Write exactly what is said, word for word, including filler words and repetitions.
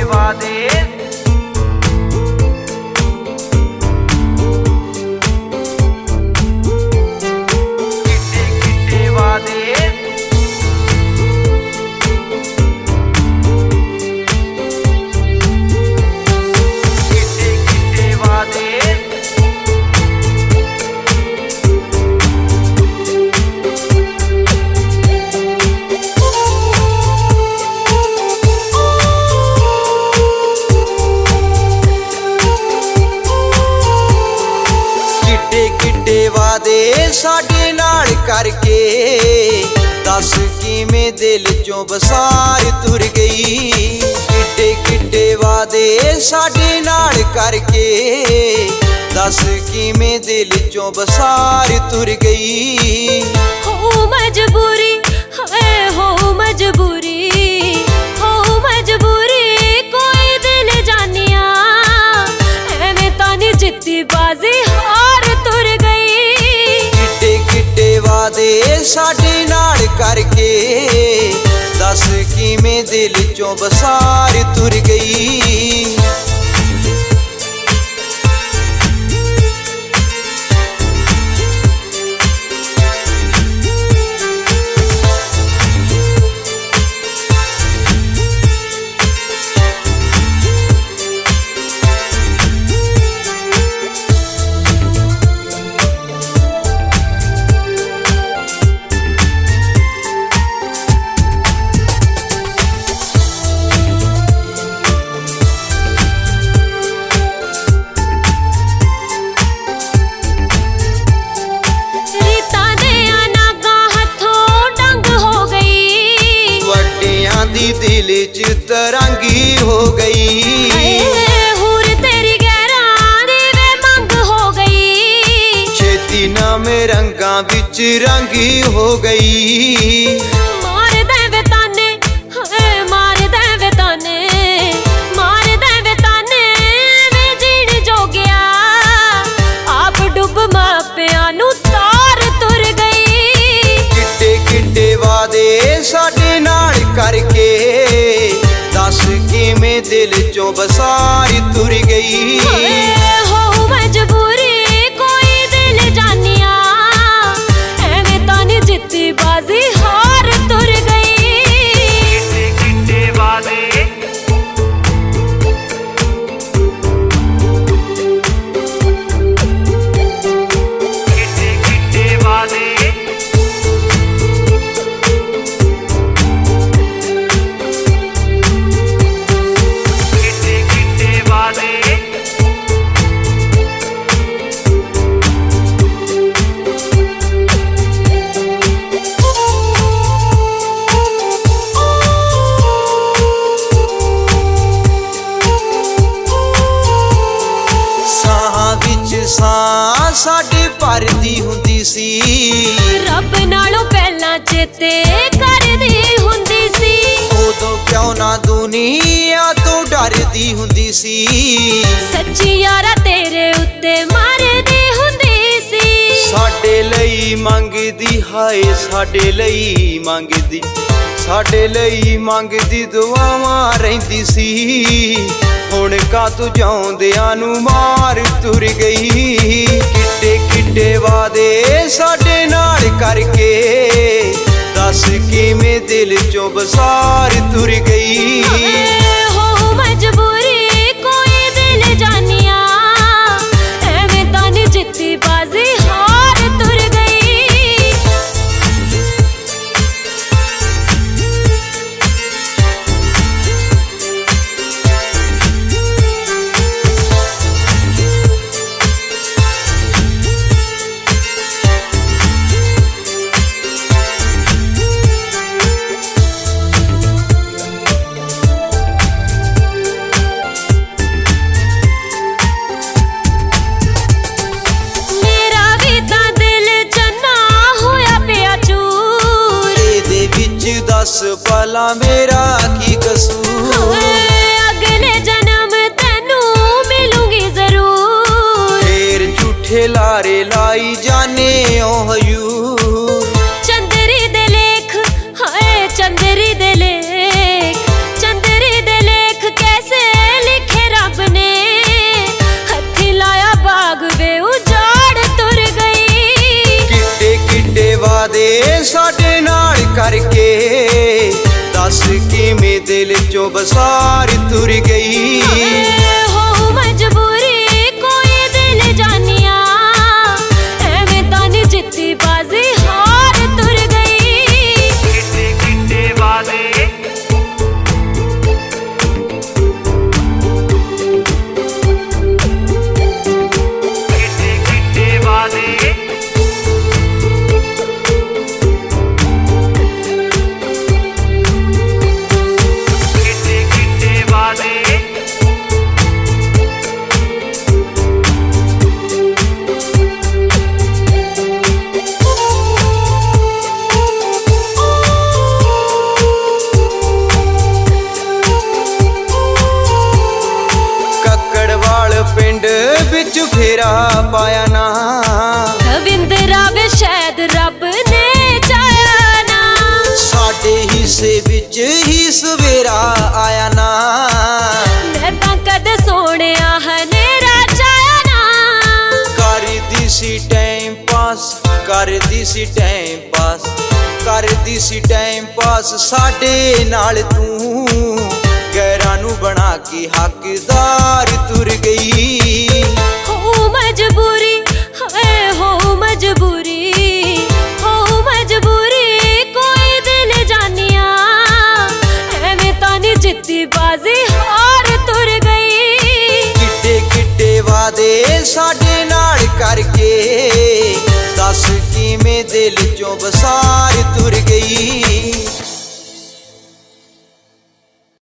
किड्डे वादे साडे नाल करके दस किवें दिल चों बसार तुर गई। किड्डे किड्डे वादे साडे नाल करके दस किवें दिल चों बसार तुर गई। हो मजबूरी है हो मजबूरी हो मजबूरी कोई दिल जानिया एवें तानी जित्ती बाजी हार तुर गई। किड्डे किड्डे वादे साडे नाल करके दस किवें दिल चों बसार तुर गई। दिल च तरंगी हो गई हुर तेरी गैरां दी वे मंग हो गई। छेती नाम रंगा विच रंगी हो गई। मार दे वे ताने मार दे वे ताने मार दे वे ताने वे जीण जो गया आप डुब मापियां नू तार तुर गई। किड्डे किड्डे वादे साडे नाल करके दस किवें दिल चों बसार तुर गई। हो मजबूरी कोई दिल जानिया एवें तानी जित्ती बाजी हार तुर गई। किड्डे किड्डे वादे किड्डे किड्डे वादे सां साडे भरदी हुंदी सी रब नालों पहला चेते करदी हुंदी सी। उदों क्यों ना दुनिया तो डरदी हुंदी सी। सच्ची यारा तेरे उत्ते मरदी हुंदी सी। साडे लई मंगदी हाय साडे लई मंगदी साडे लई मंगदी दुआवां रहिंदी सी। हुण कातों जाउंदियां नू मार तुर गई। किड्डे किड्डे वादे साडे नाल करके दस किवें दिल चों बसार तुर गई। हो मजबूरी कोई दिल जानिया एवें तानी जित्ती बाजी हार तुर गई। चों बसार तुर गई। हो मजबूरी कोई दिल जानिया, एवें तां नी जित्ती बाजी हार तुर गई। किट्टे किट्टे वादे किट्टे किट्टे वादे पिंड बिच फेरा पाया ना, रविंद्रा वे शायद रब ने चाया ना, साडे हिस्से बिच ही सवेरा आया ना। मैं तां कदे सोहणिया हनेरा चाया ना, करदी सी टाइम पास करदी सी टाइम पास करदी सी टाइम पास साडे नाल तू गैरां नू बना के हकदार तुर गई। हो मजबूरी है हो मजबूरी हो मजबूरी कोई दिल जानिया, एवें तां नी जित्ती बाजी हार तुर गई। किट्टे किट्टे वादे साडे नाल करके दस किवें दिल चों बसार तुर गई।